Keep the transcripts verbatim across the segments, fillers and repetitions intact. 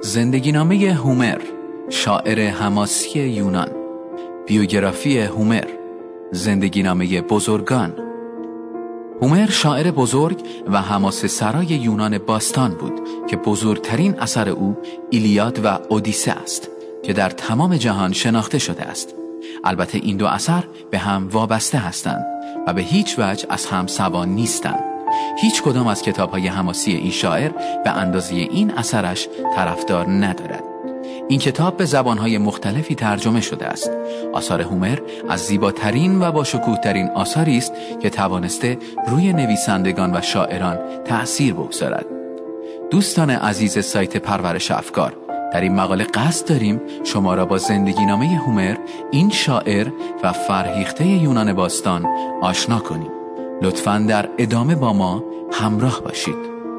زندگی نامه هومر، شاعر حماسی یونان. بیوگرافی هومر، زندگی نامه بزرگان. هومر شاعر بزرگ و حماسه سرای یونان باستان بود که بزرگترین اثر او ایلیاد و اودیسه است که در تمام جهان شناخته شده است. البته این دو اثر به هم وابسته هستند و به هیچ وجه از هم سوا نیستند. هیچ کدام از کتاب‌های حماسی این شاعر به اندازه این اثرش طرفدار ندارد. این کتاب به زبان‌های مختلفی ترجمه شده است. آثار هومر از زیباترین و با شکوه‌ترین آثاری است که توانسته روی نویسندگان و شاعران تأثیر بگذارد. دوستان عزیز سایت پرورش افکار، در این مقاله قصد داریم شما را با زندگی نامه هومر، این شاعر و فرهیخته یونان باستان آشنا کنیم. لطفاً در ادامه با ما همراه باشید.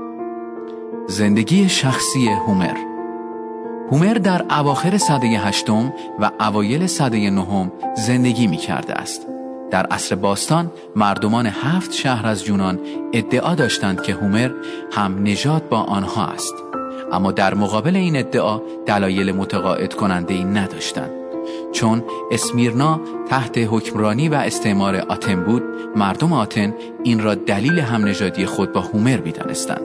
زندگی شخصی هومر. هومر در اواخر سده هشتم و اوایل سده نهم زندگی می کرده است. در عصر باستان مردمان هفت شهر از یونان ادعا داشتند که هومر هم نژاد با آنها است، اما در مقابل این ادعا دلایل متقاعد کننده‌ای نداشتند. چون اسمیرنا تحت حکمرانی و استعمار آتن بود، مردم آتن این را دلیل هم‌نژادی خود با هومر می‌دانستند.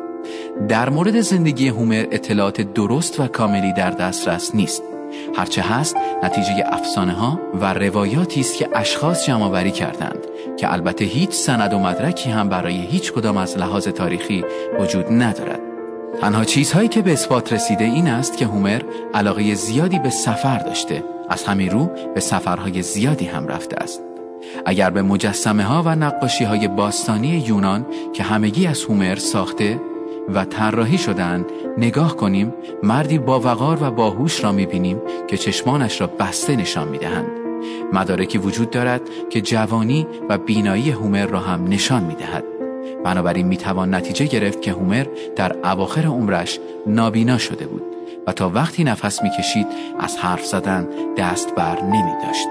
در مورد زندگی هومر اطلاعات درست و کاملی در دسترس نیست. هرچه هست نتیجه افسانه‌ها و روایاتی است که اشخاص جمع‌آوری کردند که البته هیچ سند و مدرکی هم برای هیچ کدام از لحاظ تاریخی وجود ندارد. تنها چیزهایی که به اثبات رسیده این است که هومر علاقه زیادی به سفر داشته، از همین رو به سفرهای زیادی هم رفته است. اگر به مجسمه ها و نقاشی های باستانی یونان که همگی از هومر ساخته و طراحی شدند نگاه کنیم، مردی با وقار و باهوش را می‌بینیم که چشمانش را بسته نشان می‌دهند. مدارکی وجود دارد که جوانی و بینایی هومر را هم نشان می‌دهد. بنابراین میتوان نتیجه گرفت که هومر در اواخر عمرش نابینا شده بود و تا وقتی نفس میکشید از حرف زدن دست بر نمی داشت.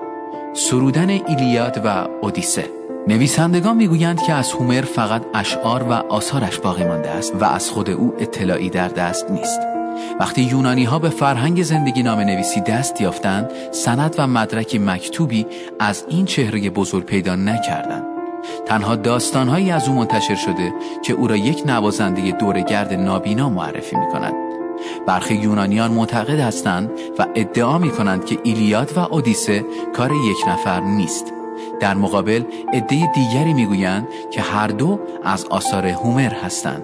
سرودن ایلیاد و اودیسه. نویسندگان میگویند که از هومر فقط اشعار و آثارش باقی مانده است و از خود او اطلاعی در دست نیست. وقتی یونانی ها به فرهنگ زندگی نامه نویسی دست یافتند، سند و مدرک مکتوبی از این چهره بزرگ پیدا نکردند. تنها داستانهایی از او منتشر شده که او را یک نوازنده دوره‌گرد نابینا معرفی می‌کند. برخی یونانیان معتقد هستند و ادعا می‌کنند که ایلیاد و اودیسه کار یک نفر نیست. در مقابل عده دیگری می‌گویند که هر دو از آثار هومر هستند.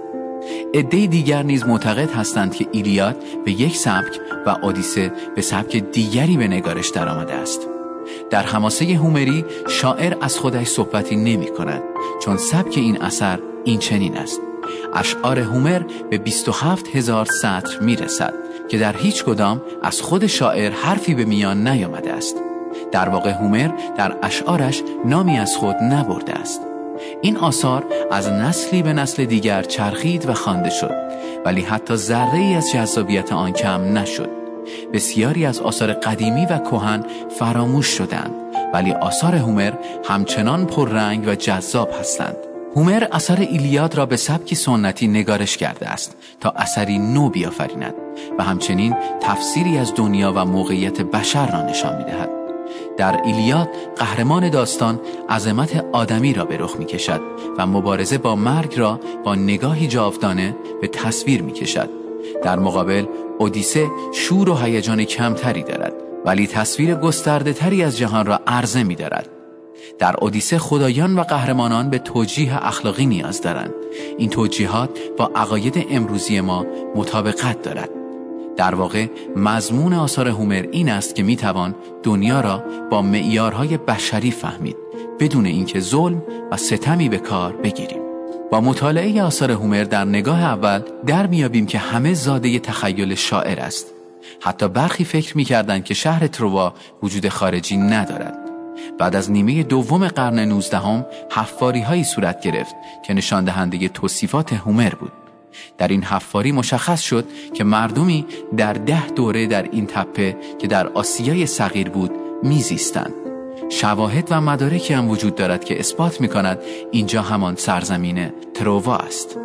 عده دیگر نیز معتقد هستند که ایلیاد به یک سبک و اودیسه به سبک دیگری به نگارش درآمده است. در حماسه هومری شاعر از خودش صحبتی نمی کند، چون سبک این اثر این چنین است. اشعار هومر به بیست و هفت هزار سطر می رسد که در هیچ کدام از خود شاعر حرفی به میان نیامده است. در واقع هومر در اشعارش نامی از خود نبرده است. این آثار از نسلی به نسل دیگر چرخید و خوانده شد، ولی حتی ذره‌ای از جذابیت آن کم نشد. بسیاری از آثار قدیمی و کهن فراموش شدند، ولی آثار هومر همچنان پررنگ و جذاب هستند. هومر اثر ایلیاد را به سبکی سنتی نگارش کرده است تا اثری نو بیافریند و همچنین تفسیری از دنیا و موقعیت بشر را نشان می‌دهد. در ایلیاد قهرمان داستان عظمت آدمی را به رخ می‌کشد و مبارزه با مرگ را با نگاهی جاودانه به تصویر می‌کشد. در مقابل اودیسه شور و هیجان کمتری دارد، ولی تصویر گسترده تری از جهان را عرضه می دارد. در اودیسه خدایان و قهرمانان به توجیه اخلاقی نیاز دارند. این توجیهات با عقاید امروزی ما مطابقت دارد. در واقع مضمون آثار هومر این است که می توان دنیا را با معیارهای بشری فهمید، بدون اینکه ظلم و ستمی به کار بگیریم. با مطالعه آثار هومر در نگاه اول در میابیم که همه زاده تخیل شاعر است. حتی برخی فکر میکردند که شهر تروا وجود خارجی ندارد. بعد از نیمه دوم قرن نوزدهم حفاری هایی صورت گرفت که نشان دهنده توصیفات هومر بود. در این حفاری مشخص شد که مردمی در ده دوره در این تپه که در آسیای صغیر بود میزیستند. شواهد و مدارکی هم وجود دارد که اثبات می کند اینجا همان سرزمین تروا است.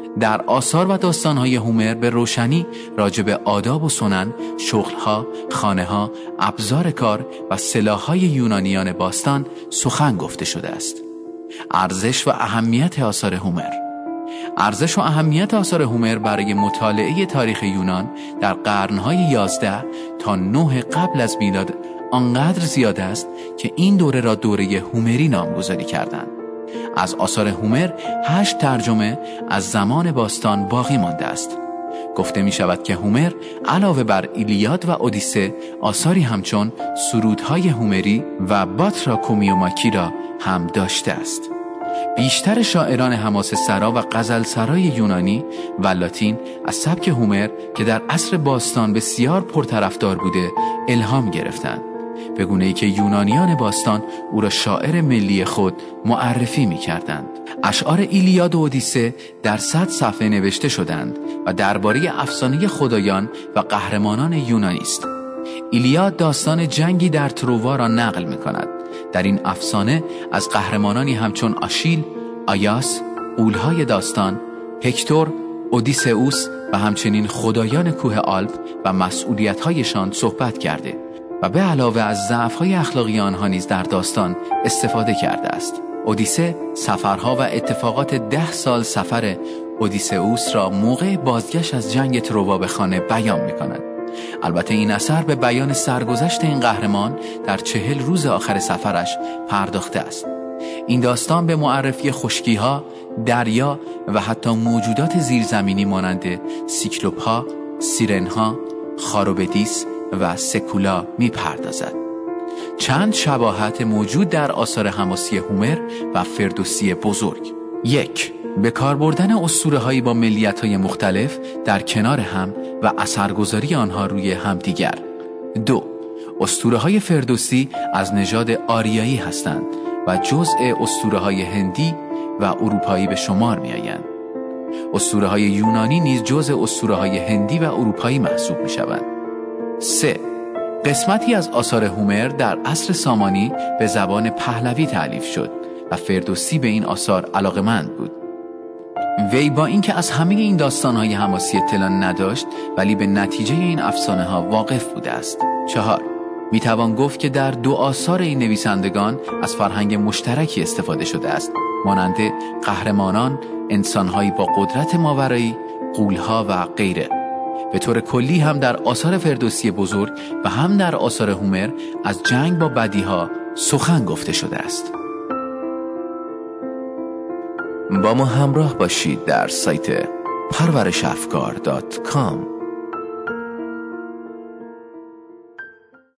در آثار و داستان‌های هومر به روشنی راجع به آداب و سنن، شغل‌ها، خانه‌ها، ابزار کار و سلاح‌های یونانیان باستان سخن گفته شده است. ارزش و اهمیت آثار هومر. ارزش و اهمیت آثار هومر برای مطالعه تاریخ یونان در قرن‌های یازده تا نه قبل از میلاد آنقدر زیاد است که این دوره را دوره هومری نامگذاری کردند. از آثار هومر هشت ترجمه از زمان باستان باقی مانده است. گفته می شود که هومر علاوه بر ایلیاد و اودیسه آثاری همچون سرودهای هومری و باتراکومیوماکی را هم داشته است. بیشتر شاعران حماسه سرا و غزل سرای یونانی و لاتین از سبک هومر که در عصر باستان بسیار پرطرفدار بوده الهام گرفتند، به گونه‌ای که یونانیان باستان او را شاعر ملی خود معرفی می‌کردند. اشعار ایلیاد و اودیسه در صد صفحه نوشته شدند و درباره افسانه خدایان و قهرمانان یونانی است. ایلیاد داستان جنگی در تروا را نقل می‌کند. در این افسانه از قهرمانانی همچون آشیل، آیاس، غول‌های داستان، هکتور، اودیسئوس و همچنین خدایان کوه آلپ و مسئولیت‌هایشان صحبت کرده و به علاوه از ضعف‌های اخلاقی آنها نیز در داستان استفاده کرده است. اودیسه سفرها و اتفاقات ده سال سفر اودیسئوس را موقع بازگشت از جنگ تروا به خانه بیان می‌کند. البته این اثر به بیان سرگذشت این قهرمان در چهل روز آخر سفرش پرداخته است. این داستان به معرفی خشکی‌ها، دریا و حتی موجودات زیرزمینی مانند سیکلوپ‌ها، سیرن‌ها، خاروبدیس و سکولا می‌پردازد. چند شباهت موجود در آثار حماسی هومر و فردوسی بزرگ. یک، به کار بردن اسطوره‌هایی با ملیت‌های مختلف در کنار هم و اثرگذاری آنها روی همدیگر. دو، اسطوره‌های فردوسی از نژاد آریایی هستند و جزء اسطوره‌های هندی و اروپایی به شمار می‌آیند. اسطوره‌های یونانی نیز جزء اسطوره‌های هندی و اروپایی محسوب می‌شوند. سه، قسمتی از آثار هومر در عصر سامانی به زبان پهلوی تألیف شد و فردوسی به این آثار علاقه‌مند بود. وی با اینکه از همه این داستان‌های حماسی اطلاع نداشت ولی به نتیجه این افسانه‌ها واقف بوده است. چهار، میتوان گفت که در دو آثار این نویسندگان از فرهنگ مشترکی استفاده شده است، مانند قهرمانان، انسان‌هایی با قدرت ماورایی، غول‌ها و غیره. به طور کلی هم در آثار فردوسی بزرگ و هم در آثار هومر از جنگ با بدیها سخن گفته شده است. با ما همراه باشید در سایت پرورش افکار دات کام.